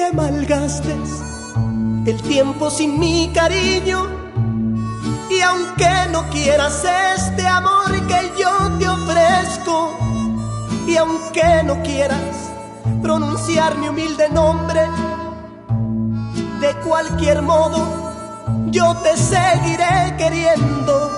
que malgastes el tiempo sin mi cariño. Y aunque no quieras este amor que yo te ofrezco, y aunque no quieras pronunciar mi humilde nombre, de cualquier modo yo te seguiré queriendo.